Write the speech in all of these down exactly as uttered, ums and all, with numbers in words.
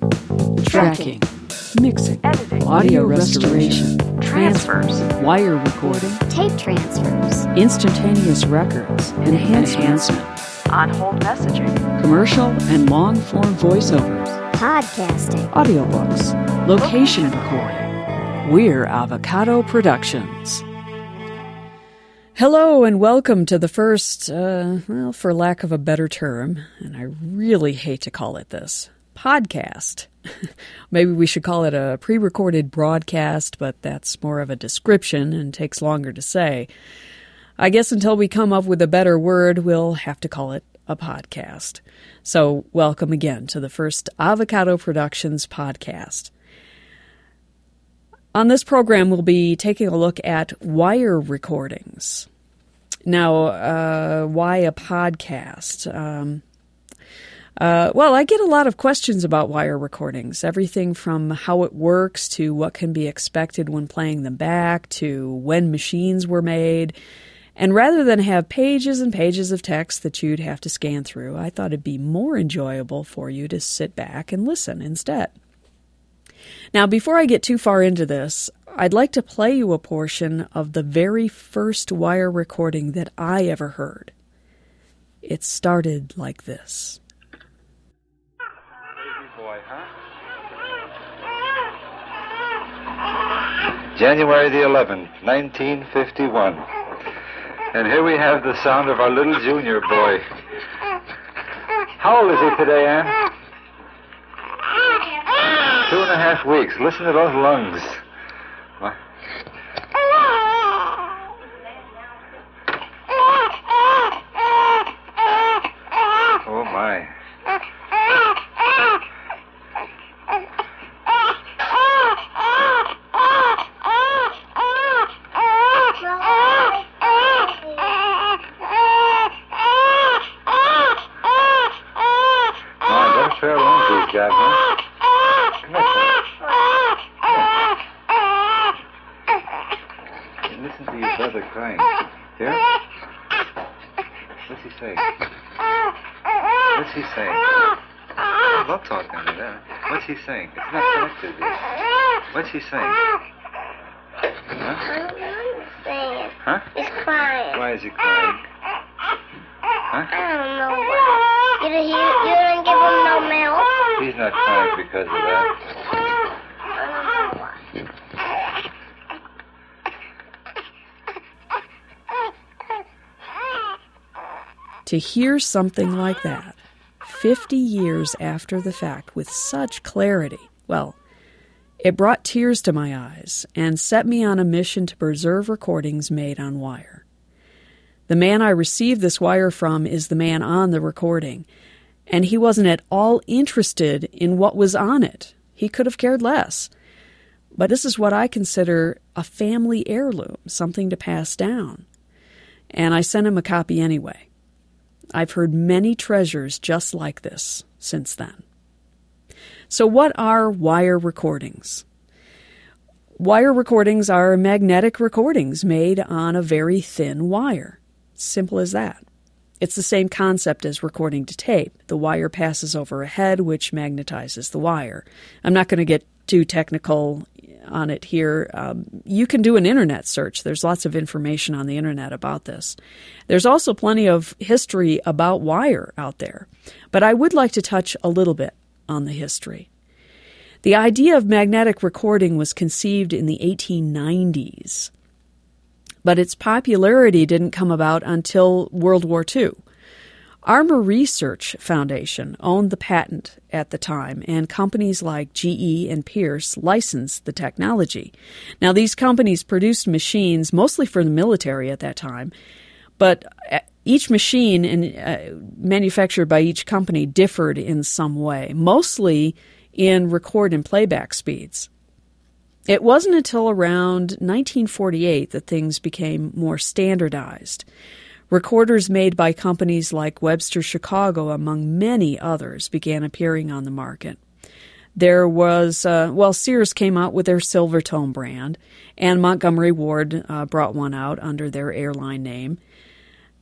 tracking, mixing, editing, audio restoration, transfers, wire recording, tape transfers, instantaneous records, enhancement, on-hold messaging, commercial and long-form voiceovers, podcasting, audiobooks, location recording. We're Avocado Productions. Hello and welcome to the first, uh, well, for lack of a better term, and I really hate to call it this, podcast. Maybe we should call it a pre-recorded broadcast, but that's more of a description and takes longer to say. I guess until we come up with a better word, we'll have to call it a podcast. So welcome again to the first Avocado Productions podcast. On this program, we'll be taking a look at wire recordings. Now, uh, why a podcast? Um, uh, well, I get a lot of questions about wire recordings, everything from how it works to what can be expected when playing them back to when machines were made. And rather than have pages and pages of text that you'd have to scan through, I thought it'd be more enjoyable for you to sit back and listen instead. Now, before I get too far into this, I'd like to play you a portion of the very first wire recording that I ever heard. It started like this. Baby boy, huh? January the eleventh, nineteen fifty-one. And here we have the sound of our little junior boy. How old is he today, Ann? Two and a half weeks. Listen to those lungs. What? Oh, my. Oh, that's fair lungs he's got, huh? Listen to your brother crying. Here? What's he saying? What's he saying? I love talking to that. What's he saying? It's not connected to this. What's he saying? Huh? I don't understand. Huh? He's crying. Why is he crying? Huh? I don't know why. You didn't, you didn't give him no milk? He's not crying because of that. I don't know why. To hear something like that, fifty years after the fact, with such clarity, well, it brought tears to my eyes and set me on a mission to preserve recordings made on wire. The man I received this wire from is the man on the recording, and he wasn't at all interested in what was on it. He could have cared less. But this is what I consider a family heirloom, something to pass down. And I sent him a copy anyway. I've heard many treasures just like this since then. So what are wire recordings? Wire recordings are magnetic recordings made on a very thin wire. Simple as that. It's the same concept as recording to tape. The wire passes over a head, which magnetizes the wire. I'm not going to get too technical on it here. Um, you can do an internet search. There's lots of information on the internet about this. There's also plenty of history about wire out there. But I would like to touch a little bit on the history. The idea of magnetic recording was conceived in the eighteen nineties. But its popularity didn't come about until World War Two. Armor Research Foundation owned the patent at the time, and companies like G E and Pierce licensed the technology. Now, these companies produced machines mostly for the military at that time, but each machine in, uh, manufactured by each company differed in some way, mostly in record and playback speeds. It wasn't until around nineteen forty-eight that things became more standardized. Recorders made by companies like Webster Chicago, among many others, began appearing on the market. There was, uh, well, Sears came out with their Silvertone brand, and Montgomery Ward uh, brought one out under their airline name.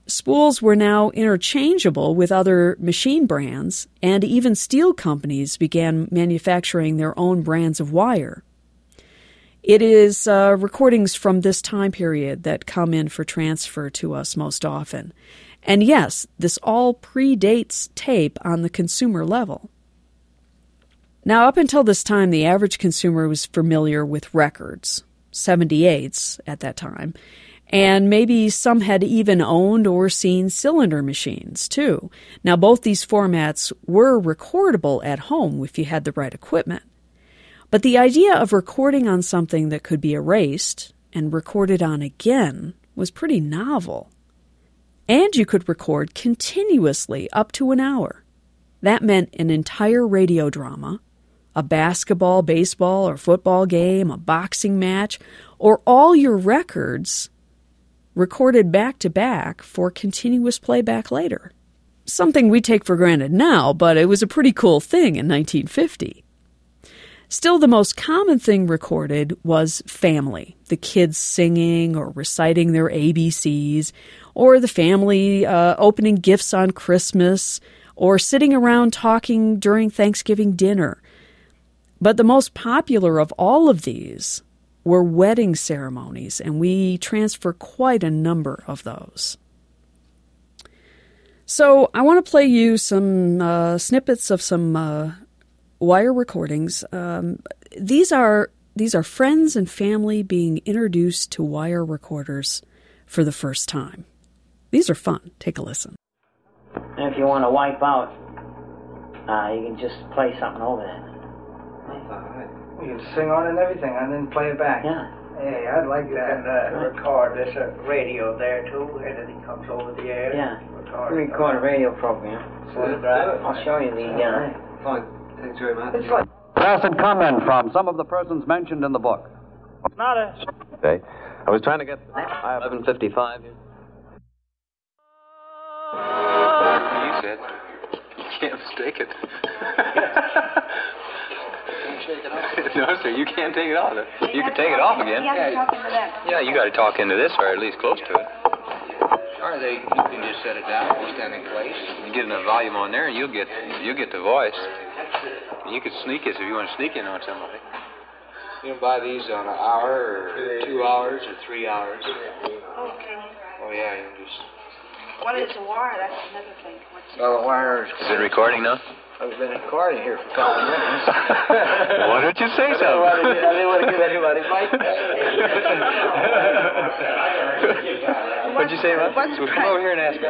Spools were now interchangeable with other machine brands, and even steel companies began manufacturing their own brands of wire. It is uh, recordings from this time period that come in for transfer to us most often. And yes, this all predates tape on the consumer level. Now, up until this time, the average consumer was familiar with records, seventy-eights at that time, and maybe some had even owned or seen cylinder machines, too. Now, both these formats were recordable at home if you had the right equipment. But the idea of recording on something that could be erased and recorded on again was pretty novel. And you could record continuously up to an hour. That meant an entire radio drama, a basketball, baseball, or football game, a boxing match, or all your records recorded back-to-back for continuous playback later. Something we take for granted now, but it was a pretty cool thing in nineteen fifty. Still, the most common thing recorded was family, the kids singing or reciting their A B Cs, or the family uh, opening gifts on Christmas, or sitting around talking during Thanksgiving dinner. But the most popular of all of these were wedding ceremonies, and we transfer quite a number of those. So I want to play you some uh, snippets of some uh, wire recordings. Um, these are these are friends and family being introduced to wire recorders for the first time. These are fun. Take a listen. And if you want to wipe out, uh, you can just play something over that. You can sing on it and everything, and then play it back. Yeah. Hey, I'd like You that. can uh, record this uh, radio there too, anything comes over the air. Yeah. Record, We record a radio program. Photograph. I'll show you the... Uh, Fine. Thanks very much. It's like Pass and comment from some of the persons mentioned in the book. Not a... Okay. I was trying to get... I have eleven fifty-five. You said. You can't mistake it. No, sir, you can't take it off. You can take it off again. Yeah, you got to talk into this, or at least close to it. Or they, you can just set it down, we'll stand in place. You get enough volume on there, and you'll get you'll get the voice. You could sneak this if you want to sneak in on somebody. You can buy these on an hour, or two hours, or three hours. Okay. Oh, yeah, you can just... What is a wire? That's another thing. What's Well, the wire is... Is it recording now? I've been recording here for a couple of minutes. Why don't you say I something? didn't want to give anybody my... What'd you say, man? What's the Come over here and ask me.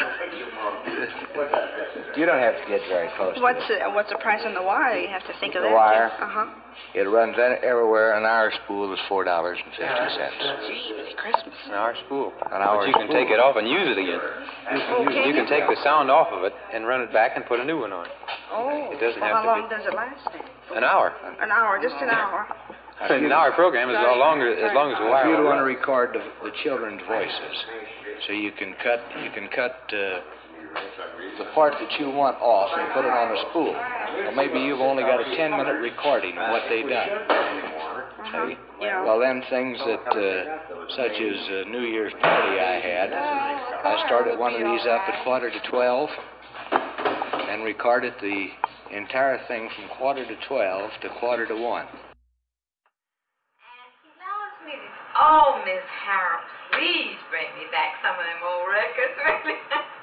You don't have to get very close. What's the, what's the price on the wire? You have to think of The that. wire? Uh huh. It runs any- everywhere. An hour spool is four dollars and fifty cents. Gee, it's Christmas. An hour spool. An hour But you can spool. take it off and use it again. Okay. You can take the sound off of it and run it back and put a new one on. Oh. It doesn't well, have how to long be- does it last then? An hour. An hour, just an hour. An hour program is as long as, as long as the wire. You'd will want to run. record the, the children's voices, so you can cut you can cut uh, the part that you want off and put it on a spool. Well, maybe you've only got a ten minute recording of what they've done. See? Yeah. Well, them things that, uh, such as a New Year's party I had, I started one of these up at quarter to twelve and recorded the entire thing from quarter to twelve to quarter to one. Oh, Miss Harrell, please bring me back some of them old records, really.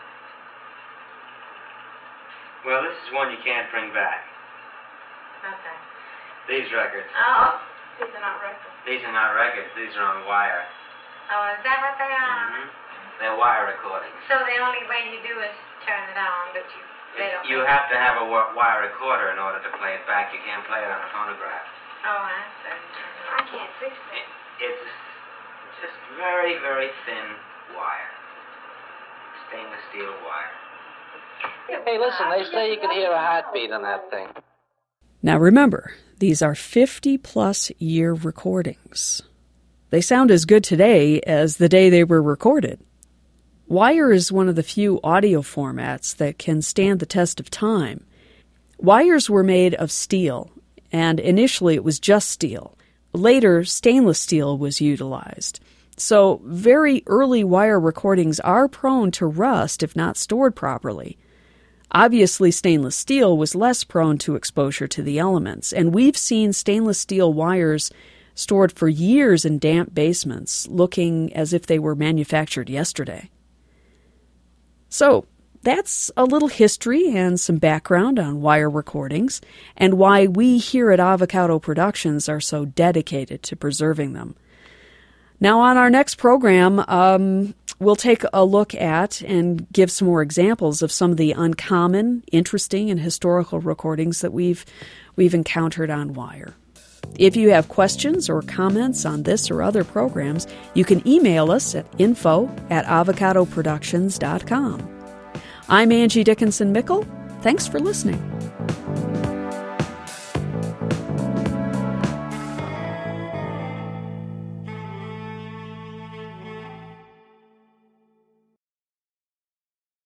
Well, this is one you can't bring back. Okay. These records. Oh, these are not records. These are not records. These are on wire. Oh, is that what they are? Mm-hmm. They're wire recordings. So the only way you do is turn it on, but you they don't. You have to have a wi- wire recorder in order to play it back. You can't play it on a phonograph. Oh, I see. I can't fix it. It's just very, very thin wire. Stainless steel wire. Hey, listen, they say you can hear a heartbeat on that thing. Now remember, these are fifty-plus year recordings. They sound as good today as the day they were recorded. Wire is one of the few audio formats that can stand the test of time. Wires were made of steel, and initially it was just steel. Later, stainless steel was utilized. So very early wire recordings are prone to rust if not stored properly. Obviously, stainless steel was less prone to exposure to the elements, and we've seen stainless steel wires stored for years in damp basements, looking as if they were manufactured yesterday. So, that's a little history and some background on wire recordings, and why we here at Avocado Productions are so dedicated to preserving them. Now, on our next program, um, we'll take a look at and give some more examples of some of the uncommon, interesting, and historical recordings that we've we've encountered on wire. If you have questions or comments on this or other programs, you can email us at info at avocado productions dot com. I'm Angie Dickinson Mickle. Thanks for listening.